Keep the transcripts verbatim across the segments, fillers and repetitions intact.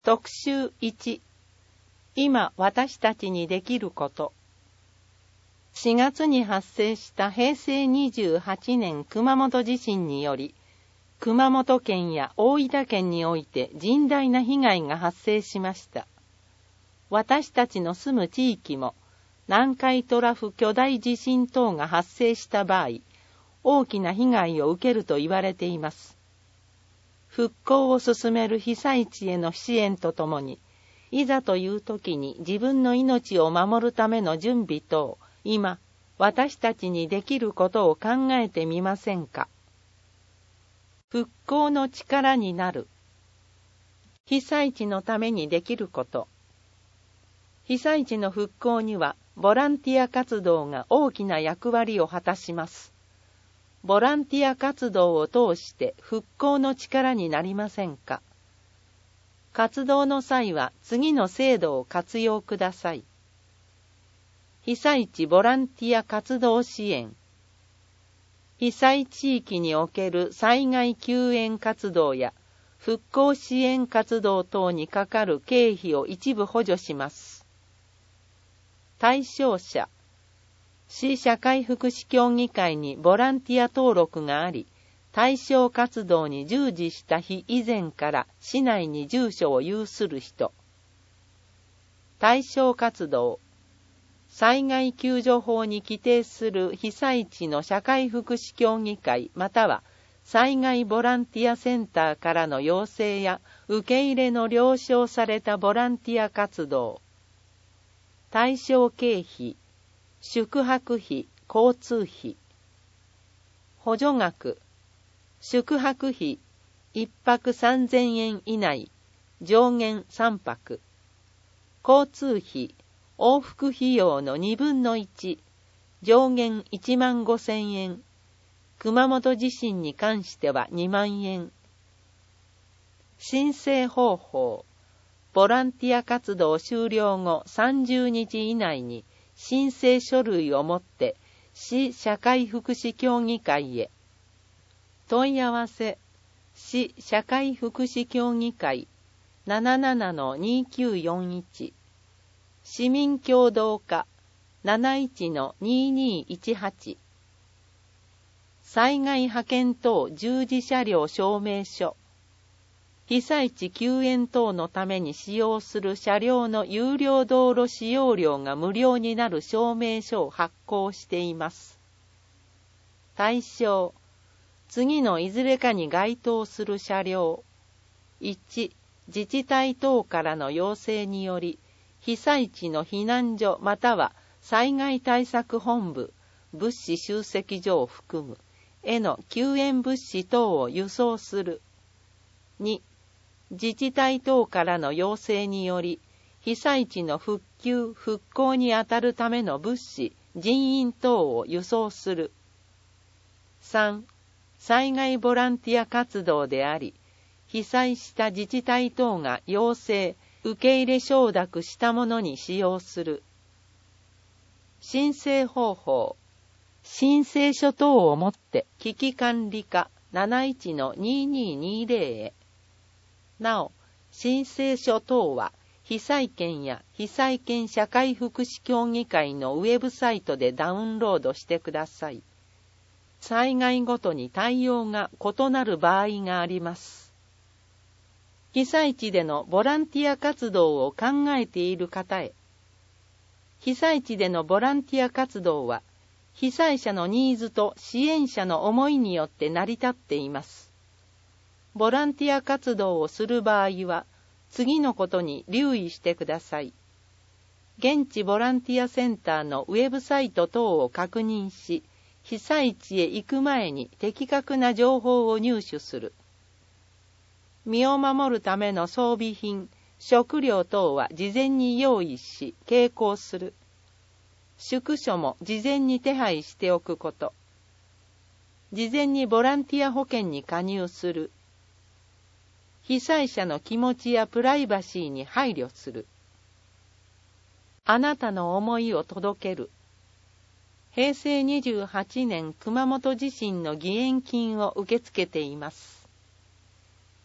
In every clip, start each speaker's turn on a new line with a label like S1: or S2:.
S1: 特集いち、今私たちにできること。しがつに発生したへいせいにじゅうはちねん熊本地震により、熊本県や大分県において甚大な被害が発生しました。私たちの住む地域も、南海トラフ巨大地震等が発生した場合、大きな被害を受けると言われています。復興を進める被災地への支援とともに、いざという時に自分の命を守るための準備等、今、私たちにできることを考えてみませんか。復興の力になる。被災地のためにできること。被災地の復興には、ボランティア活動が大きな役割を果たします。ボランティア活動を通して復興の力になりませんか。活動の際は次の制度を活用ください。被災地ボランティア活動支援。被災地域における災害救援活動や復興支援活動等にかかる経費を一部補助します。対象者。市社会福祉協議会にボランティア登録があり、対象活動に従事した日以前から市内に住所を有する人。対象活動。災害救助法に規定する被災地の社会福祉協議会または災害ボランティアセンターからの要請や受け入れの了承されたボランティア活動。対象経費。宿泊費、交通費。補助額。宿泊費、一泊さんぜんえん以内、上限さんぱく。交通費、往復費用のにぶんのいち、上限いちまんごせんえん。熊本地震に関してはにまんえん。申請方法。ボランティア活動終了後さんじゅうにち以内に、申請書類を持って市社会福祉協議会へ。問い合わせ市社会福祉協議会 ななななのにきゅうよんいち 市民協働課 なないちのににいちはち 災害派遣等従事車両証明書。被災地救援等のために使用する車両の有料道路使用料が無料になる証明書を発行しています。対象。次のいずれかに該当する車両。いち、自治体等からの要請により、被災地の避難所または災害対策本部、物資集積所を含む、への救援物資等を輸送する。に、自治体等からの要請により、被災地の復旧・復興にあたるための物資、人員等を輸送する。さん、災害ボランティア活動であり、被災した自治体等が要請、受け入れ承諾したものに使用する。申請方法。申請書等をもって危機管理課 なないちのにににぜろ へ。なお、申請書等は被災県や被災県社会福祉協議会のウェブサイトでダウンロードしてください。災害ごとに対応が異なる場合があります。被災地でのボランティア活動を考えている方へ。被災地でのボランティア活動は、被災者のニーズと支援者の思いによって成り立っています。ボランティア活動をする場合は、次のことに留意してください。現地ボランティアセンターのウェブサイト等を確認し、被災地へ行く前に的確な情報を入手する。身を守るための装備品、食料等は事前に用意し、携行する。宿所も事前に手配しておくこと。事前にボランティア保険に加入する。被災者の気持ちやプライバシーに配慮する。あなたの思いを届ける。へいせいにじゅうはちねん熊本地震の義援金を受け付けています。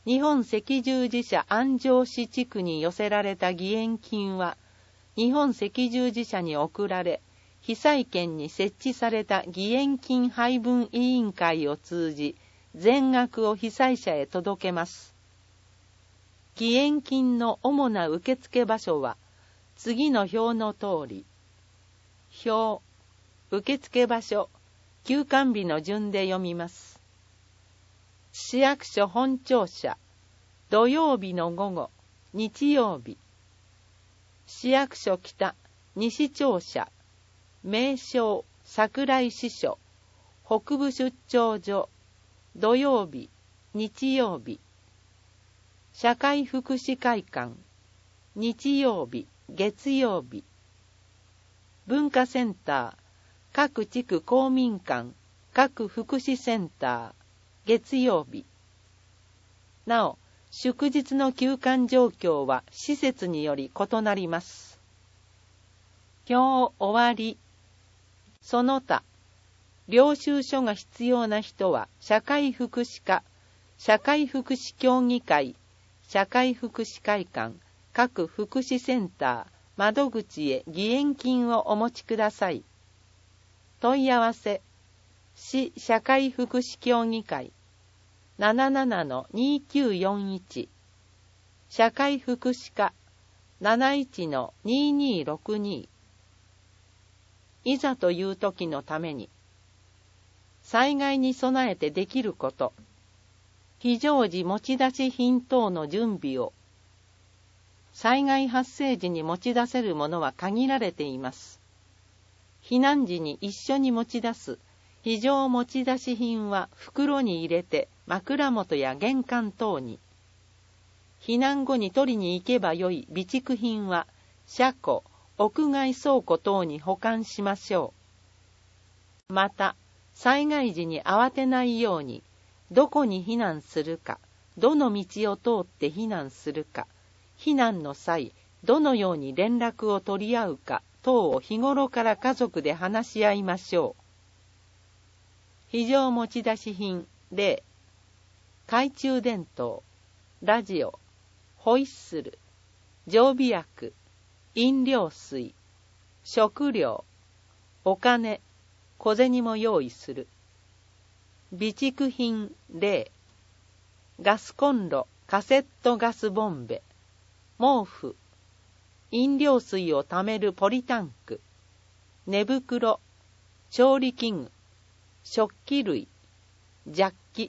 S1: 日本赤十字社安城市地区に寄せられた義援金は、日本赤十字社に送られ、被災県に設置された義援金配分委員会を通じ、全額を被災者へ届けます。義援金の主な受付場所は、次の表の通り。表、受付場所、休館日の順で読みます。市役所本庁舎、土曜日の午後、日曜日。市役所北、西庁舎、名称、桜井支所、北部出張所、土曜日、日曜日。社会福祉会館、日曜日、月曜日。文化センター、各地区公民館、各福祉センター、月曜日。なお、祝日の休館状況は施設により異なります。表終わり。その他、領収書が必要な人は社会福祉課、社会福祉協議会、社会福祉会館、各福祉センター、窓口へ義援金をお持ちください。問い合わせ、市社会福祉協議会 ななななのにきゅうよんいち、社会福祉課 なないちのににろくに。いざという時のために、災害に備えてできること、非常時持ち出し品等の準備を。災害発生時に持ち出せるものは限られています。避難時に一緒に持ち出す非常持ち出し品は袋に入れて枕元や玄関等に。避難後に取りに行けばよい備蓄品は車庫、屋外倉庫等に保管しましょう。また、災害時に慌てないように、どこに避難するか、どの道を通って避難するか、避難の際、どのように連絡を取り合うか等を日頃から家族で話し合いましょう。非常持ち出し品、例、懐中電灯、ラジオ、ホイッスル、常備薬、飲料水、食料、お金、小銭も用意する。備蓄品、例、ガスコンロ、カセットガスボンベ、毛布、飲料水をためるポリタンク、寝袋、調理器具、食器類、ジャッキ。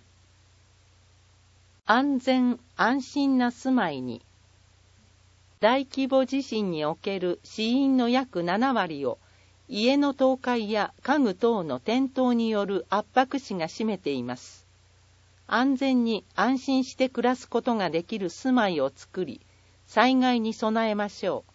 S1: 安全安心な住まいに。大規模地震における死因の約ななわりを家の倒壊や家具等の転倒による圧迫死が占めています。安全に安心して暮らすことができる住まいを作り、災害に備えましょう。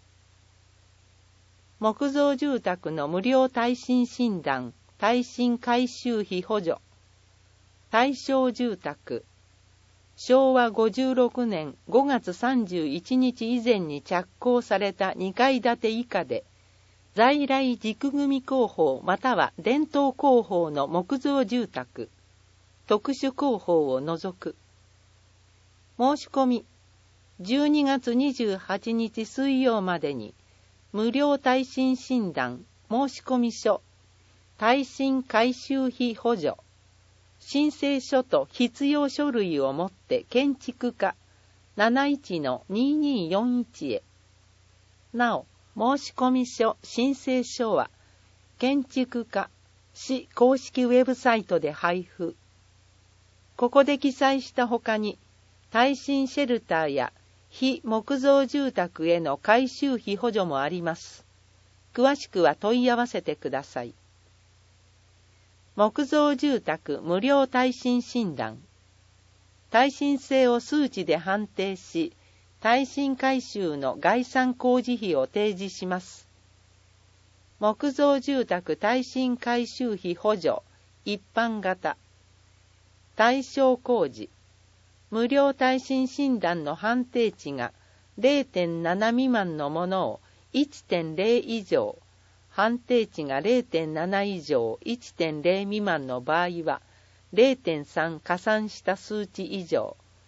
S1: 木造住宅の無料耐震診断、耐震改修費補助。対象住宅。しょうわごじゅうろくねんごがつさんじゅういちにち以前に着工されたにかい建て以下で、在来軸組工法または伝統工法の木造住宅、特殊工法を除く。申し込み、じゅうにがつにじゅうはちにち水曜までに、無料耐震診断申込書、耐震改修費補助、申請書と必要書類を持って建築課 なないちのにによんいち へ。なお、申込書、申請書は、建築課、市公式ウェブサイトで配布。ここで記載したほかに、耐震シェルターや非木造住宅への改修費補助もあります。詳しくは問い合わせてください。木造住宅無料耐震診断。耐震性を数値で判定し、耐震改修の概算工事費を提示します。木造住宅耐震改修費補助、一般型。対象工事。無料耐震診断の判定値が れいてんなな 未満のものを いってんれい 以上、判定値が れいてんなな 以上 いってんれい 未満の場合は れいてんさん 加算した数値以上、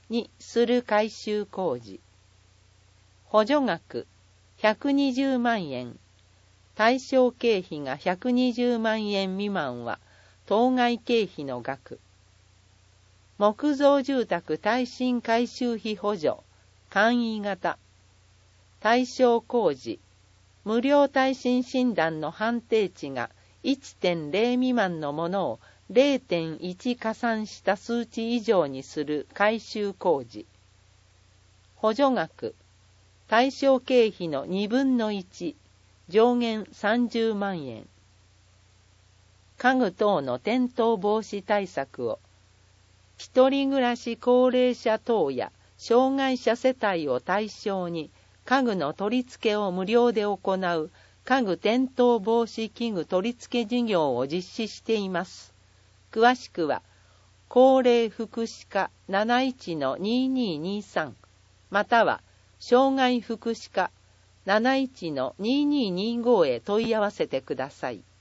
S1: にする改修工事。補助額ひゃくにじゅうまんえん。対象経費がひゃくにじゅうまんえん未満は当該経費の額。木造住宅耐震改修費補助、簡易型。対象工事、無料耐震診断の判定値が いってんゼロ 未満のものを れいてんいち 加算した数値以上にする改修工事。補助額、対象経費のにぶんのいち、上限さんじゅうまんえん。家具等の転倒防止対策を、一人暮らし高齢者等や障害者世帯を対象に家具の取り付けを無料で行う家具転倒防止器具取り付け事業を実施しています。詳しくは、高齢福祉課 なないちのににーにーさん または障害福祉課 なないちのににーにーご へ問い合わせてください。